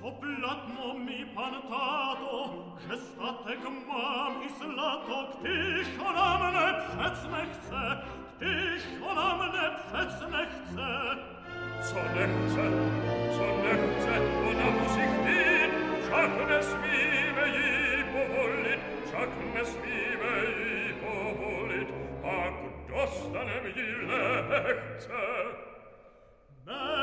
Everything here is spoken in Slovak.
Oplatno mi pantato, že statek mám i zlato, když ona mne přec nechce, když ona mne přec nechce. Co nechce, ona musí chtít, však nesmíme jí povolit, pak dostanem jí lehce.